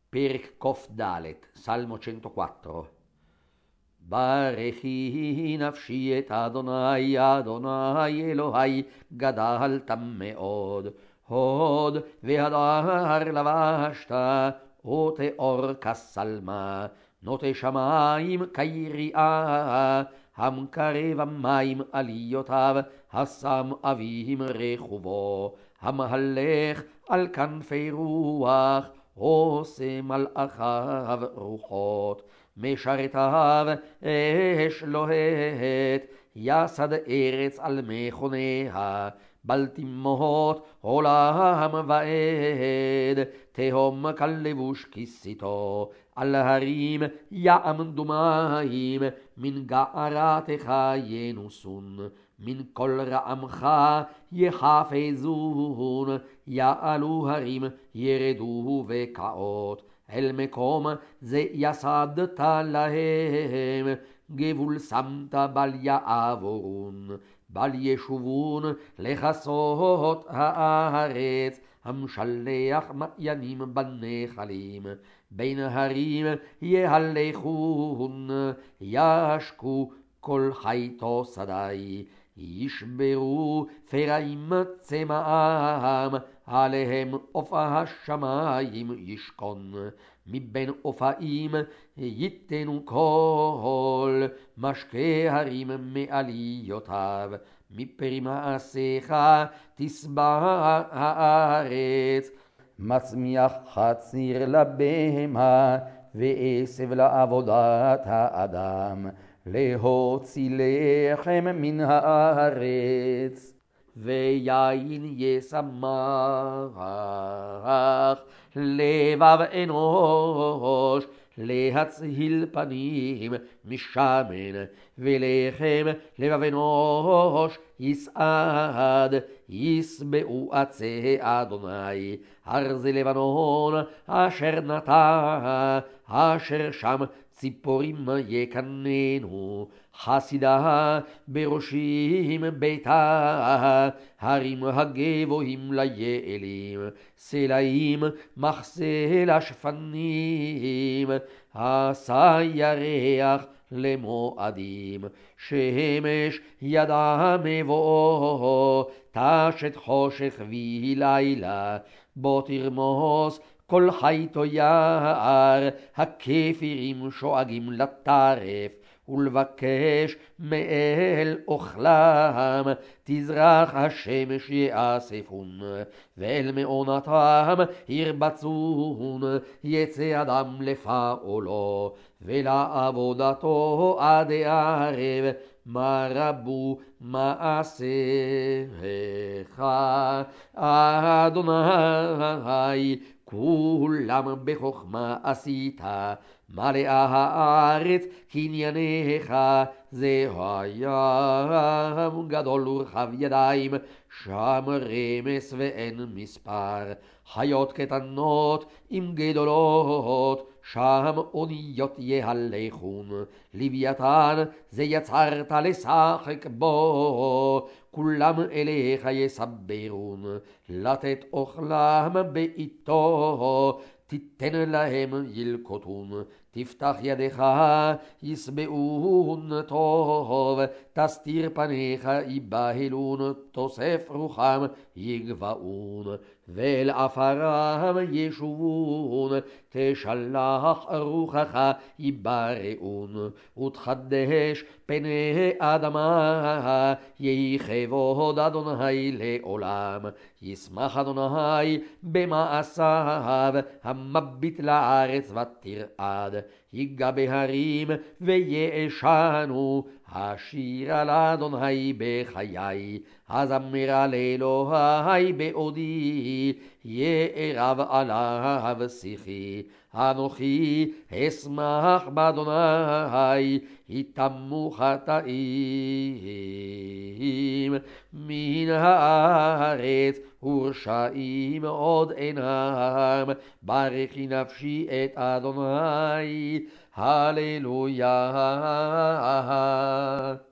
פרק ק"ד, סלמו 104. ברכי נפשי את אדוני, אדוני אלוהי, גדלת מאוד. הוד והדר לבשת, ותאור כסלמה, נוטה שמים כיריעה, המקרב המים עליותיו, השם אביהם רכובו, המהלך על כנפי רוח, עושה מלאכיו רוחות, משרתיו אש לוהט, יסד ארץ על מכוניה, בל תימות עולם ועד, תהום כלבוש כיסיתו, על הרים יעמדו מים, מן גערתך ינוסון, מן כל רעמך יחפזון, יעלו הרים ירדו וקעות, אל מקום זה יסדת להם, גבול שמת בל יעבורון, בל ישובון לכסות הארץ, המשלח מעיינים בנחלים, בין הרים יהלכון, ישקו כל חיתו שדי, ישברו פרעים צמאם, עליהם עוף השמיים ישכון, מבין עופאים ייתנו כל, משקה הרים מעליותיו, מפרי מעשיך תשבע הארץ, מצמיח חציר לבהמה, ועשב לעבודת האדם, להוציא לחם מן הארץ, ויין ישמח לבב אנוש, להצהיל פנים משמן, ולחם לבב אנוש יסעד, ישבעו עצי אדוני, ארזי לבנון אשר נטע, אשר שם ציפורים יקננו, חסידה בראשים ביתה, הרים הגבוהים ליעלים, סלעים מחסה לשפנים, עשה ירח למועדים, שמש ידע מבואו, תשת חושך ולילה, בוא תרמוס כל חיתו יער, הכפירים שואגים לטרף, ולבקש מאל אוכלם, תזרח השמש יאספון, ואל מעונתם ירבצון, יצא אדם לפעולו, ולעבודתו עד ערב, מה רבו מעשיך, אדוני, כולם בחוכמה עשית, מלאה הארץ קנייניך, זה הים גדול ורחב ידיים, שם רמס ואין מספר, חיות קטנות עם גדולות, שם אוניות יהלכון, לוויתן זה יצרת לשחק בו, כולם אליך יסברון, לתת אוכלם בעיתו, תיתן להם ילקוטון, תפתח ידך ישבעון טוב, תסתיר פניך יבהלון, תוסף רוחם יגבעון, ואל עפרם ישובון, תשלח רוחך יבראון, ותחדש פני אדמה, יהי כבוד אדוני לעולם, ישמח אדוני במעשיו, המביט לארץ ותרעד, ייגע בהרים ויעשנו, השיר על אדוני בחיי, הזמר על אלוהי בעודי, יערב עליו שיחי, אנוכי אשמח באדוני, יתמו חטאים מן הארץ, ורשעים עוד אינם, ברכי נפשי את אדוני, הללויה.